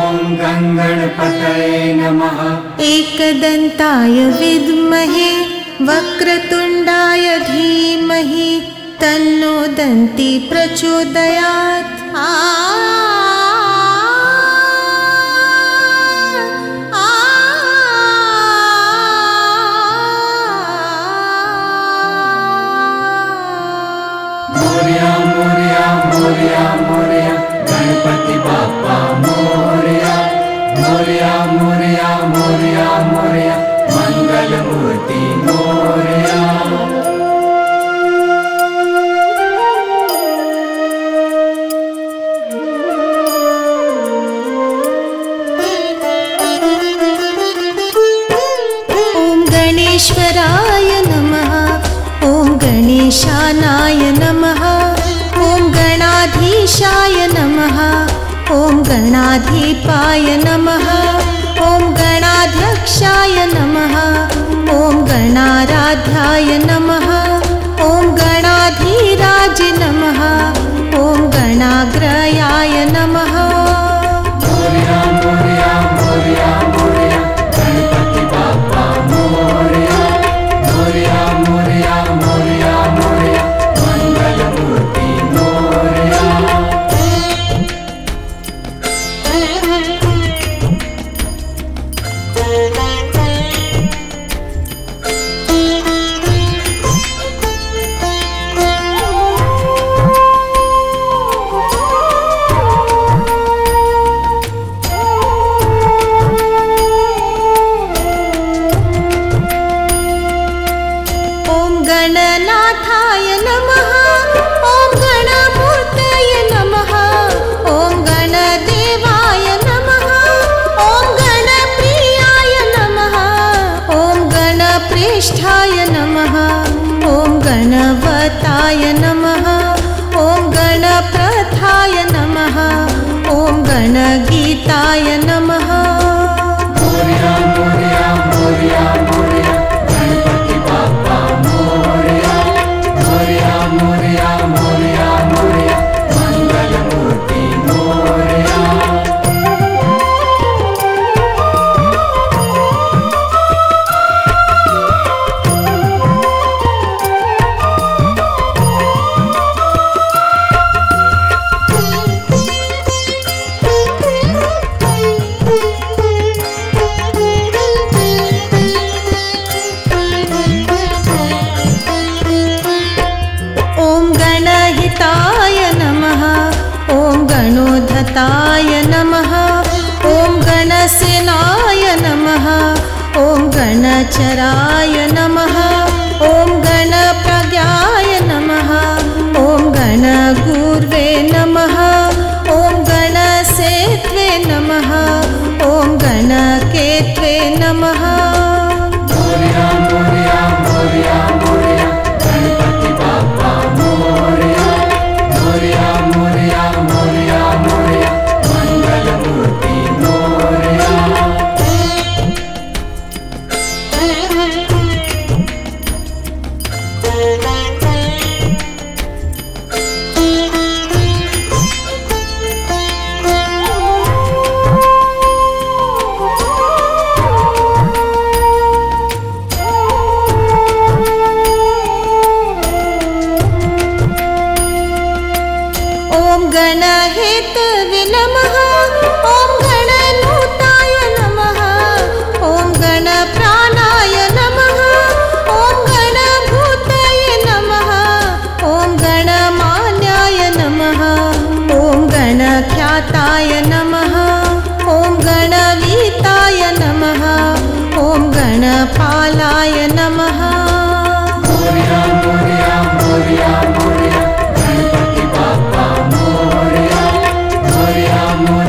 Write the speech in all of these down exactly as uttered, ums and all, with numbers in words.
गणपतये नमः। एकदन्ताय विद्महे वक्रतुण्डाय धीमहि तन्नो दन्ती प्रचोदयात्। आ मोरया मोरया मोरया मोरया गणपति बाप्पा मोरया। मोरया मोरया मोरया मोरया मंगल मूर्ति मोरया। ॐ गणेश्वराय नमः। ॐ गणेशानाय नमः। ॐ गणाधीशाय नमः। ॐ गणाधिपाय नमः। ॐ गणाध्यक्षाय नमः। ॐ गणाराध्याय नमः। ॐ गणाधिराज नमः। ॐ गणाग्रयाय नमः। मोरया मोरया मोरया मोरया गणपति बाप्पा मोरया। मोरया मोरया मोरया मोरया मंगल मूर्ति मोरया। ॐ गणनाथाय नमः। ॐ गणमूर्तये नमः। ॐ गणदेवाय नमः। ॐ गणप्रियाय नमः। ॐ गणप्रेष्ठाय नमः। ॐ गणवताय नमः। ॐ गणप्रथाय नमः। ॐ गणगीताय नमः। मोरया मोरया मोरया मोरया गणपति बाप्पा मोरया। मोरया मोरया मोरया मोरया मंगल मूर्ति मोरया। ॐ गणहिताय नमः। ॐ गणोद्धताय नमः। ॐ गणसेनाय नमः। ॐ गणचराय नमः। ॐ गणप्रज्ञाय नमः। ॐ गणगुर्वे नमः। ॐ गणसेत्वे नमः। ॐ गणकेत्वे नमः। मोरया मोरया मोरया मोरया गणपति बाप्पा मोरया। मोरया मोरया मोरया मोरया मंगल मूर्ति मोरया। ॐ गणहेतवे नमः। ॐ गणनूताय नमः। ॐ गणप्राणाय नमः। ॐ गणभूतये नमः। ॐ गणमान्याय नमः। ॐ गणख्याताय नमः। ॐ गणवीताय नमः। ॐ गणपालाय नमः। मोरया मोरया मोरया मोरया गणपति बाप्पा मोरया। मोरया मोरया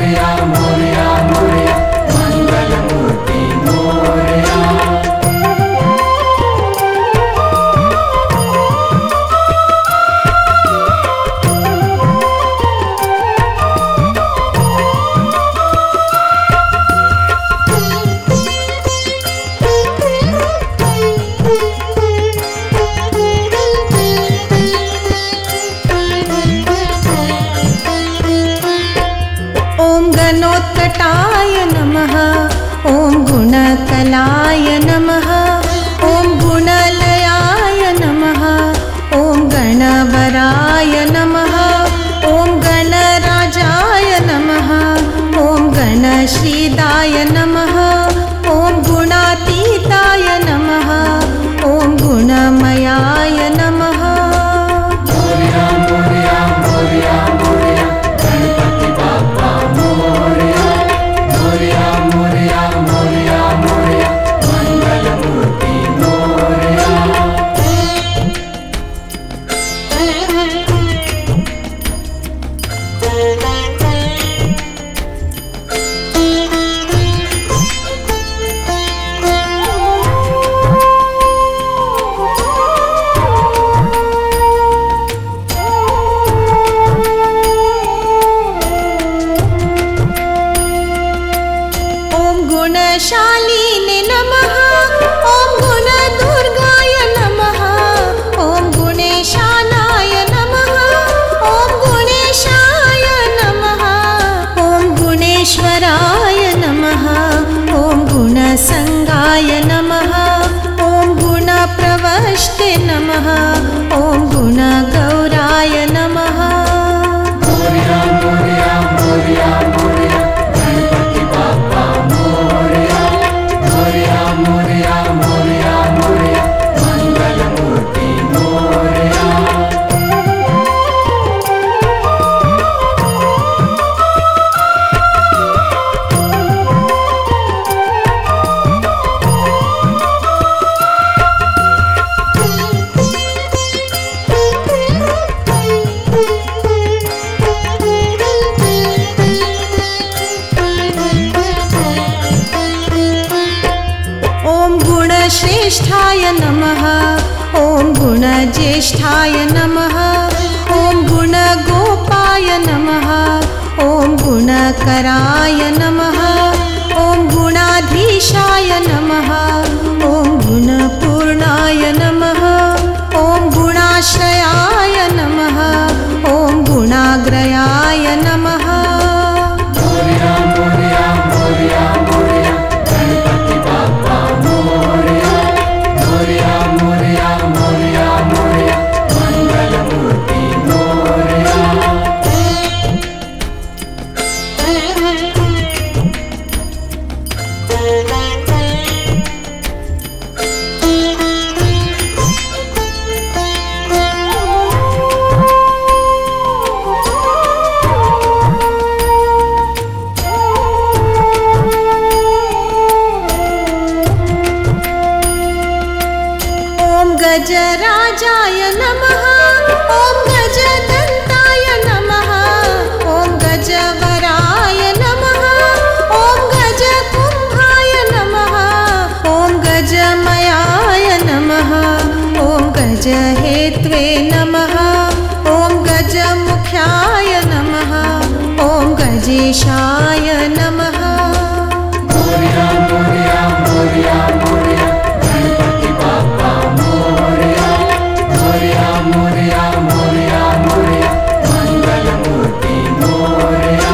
गुणमलाय नमः ॐ गुणलयाय नमः ॐ गणवराय नमः ॐ गणराजाय नमः ॐ गणश्रीदाय नमः ॐ गुणातीताय नमः ॐ गुणमयाय नमः। मोरया मोरया मोरया मोरया गणपति बाप्पा मोरया मोरया मोरया मोरया मोरया मंगलमूर्ति मोरया। गुणशालिने नमः ॐ गुणदुर्गाय नमः ॐ गुणेशानाय नमः ॐ गुणेशाय नमः ॐ गुणेश्वराय नमः ॐ गुणसंगाय नमः ॐ गुणप्रवष्टे नमः ॐ गुणगौराय नमः। मोरया मोरया मोरया मोरया गणपति बाप्पा मोरया मोरया मोरया मोरया मोरया मंगलमूर्ति मोरया। ॐ गुणश्रेष्ठाय नमः ॐ गुणज्येष्ठाय नमः ॐ गुणगोपाय नमः ॐ गुणकराय नमः ॐ गुणाधीशाय नमः ॐ गुणपूर्णाय नमः ॐ गुणाश्रयाय नमः ॐ गुणाग्रयाय नमः। मोरया मोरया मोरया मोरया गणपति बाप्पा मोरया मोरया मोरया मोरया मोरया मंगलमूर्ति मोरया। ॐ गजराजाय नमः ॐ गजदन्ताय नमः ॐ गजवराय नमः ॐ गजकुम्भाय नमः ॐ गजमयाय नमः ॐ गजहेत्वे नमः ॐ गजमुख्याय नमः ॐ गजेशाय नमः। मोरया मोरया मोरया मोरया गणपति बाप्पा मोरया मोरया मोरया मोरया मोरया मंगलमूर्ति मोरया।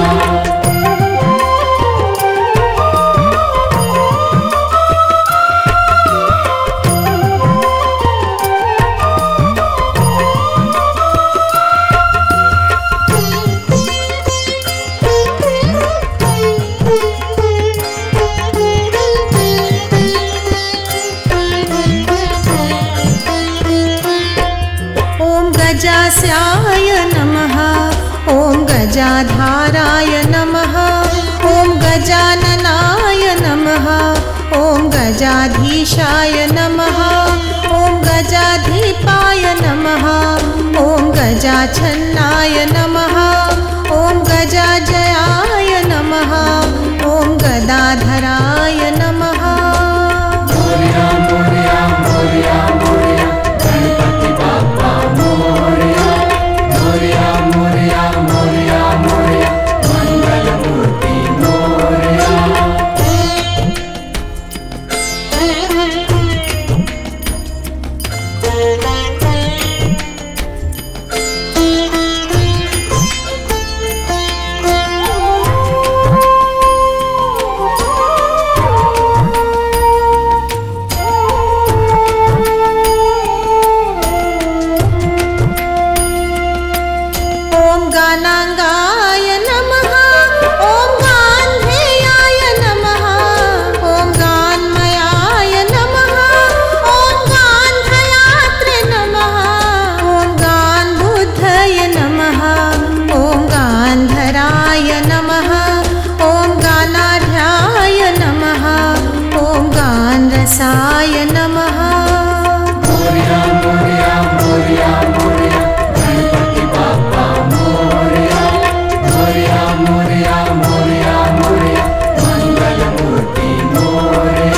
ॐ गजास्याय नमः ॐ गजाधाराय नमः ॐ गजाननाय नमः ॐ गजाधीशाय नमः ॐ गजाधिपाय नमः ॐ गजाच्छन्नाय नमः ॐ गजाजयाय नमः ॐ गदाधराय नमः। मोरया मोरया मोरया मोरया गणपति बाप्पा मोरया मोरया मोरया मोरया मोरया मंगलमूर्ति मोरया। गानाङ्गाय नमः ॐ गान्धेयाय नमः ॐ गान्मयाय नमः ॐ गान्धयात्रे नमः ॐ गान्बुद्धय नमः ॐ गान्धराय नमः ॐ गानाढ्याय नमः ॐ गानरसाय नमः। मोरया मोरया मोरया मोरया गणपति बाप्पा मोरया। मोरया मोरया मोरया मोरया मंगलमूर्ति मोरया।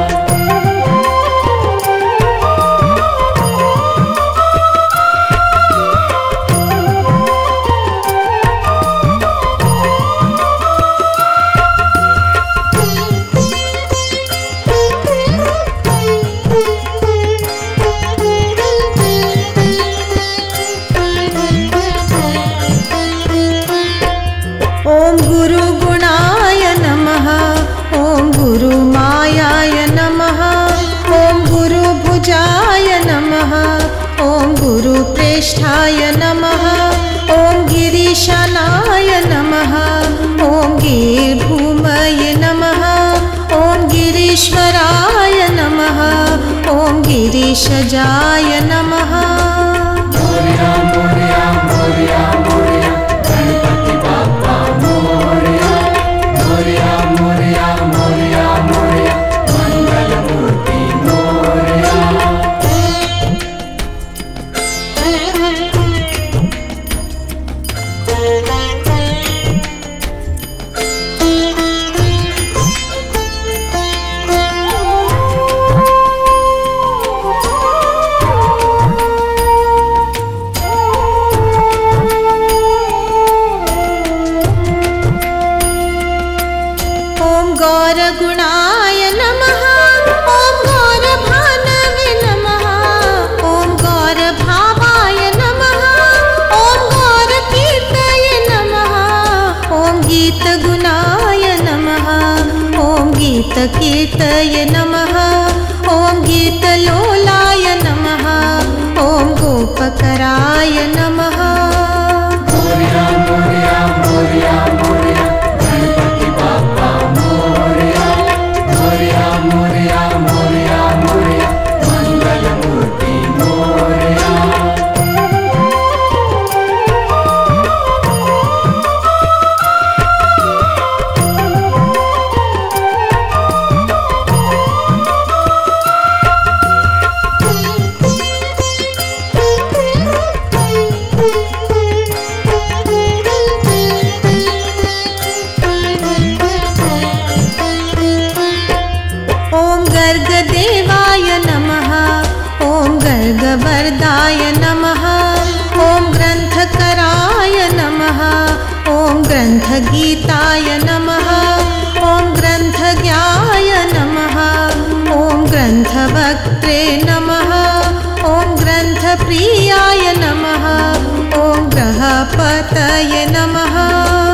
ॐ गुरुगुणाय नमः ॐ गुरुमायाय नमः ॐ गुरुभुजाय नमः ॐ गुरुप्रेष्ठाय नमः ॐ गिरीशानाय नमः ॐ गिरिभूमये नमः ॐ गिरीश्वराय नमः ॐ गिरीशजाय नमः। मोरया मोरया मोरया मोरया गणपति बाप्पा मोरया। मोरया मोरया मोरया मोरया मंगलमूर्ति मोरया। ॐ गौरगुणाय नमः ॐ गौरभानवे नमः ॐ गौरभावाय नमः ॐ गौरकीर्तये नमः ॐ गीतगुणाय नमः ॐ गीतकीर्तये नमः ॐ गीतलोलाय नमः ॐ गोपकराय नमः। मोरया मोरया मोरया मोरया गणपति बाप्पा मोरया। मोरया मोरया मोरया मोरया मंगलमूर्ति मोरया। ॐ गर्गदेवाय नमः ॐ गर्गवरदाय नमः ॐ ग्रन्थकराय नमः ॐ ग्रन्थगीताय नमः ॐ ग्रन्थज्ञाय नमः ॐ ग्रन्थवक्त्रे नमः ॐ ग्रन्थप्रियाय नमः ॐ ग्रहपतये नमः।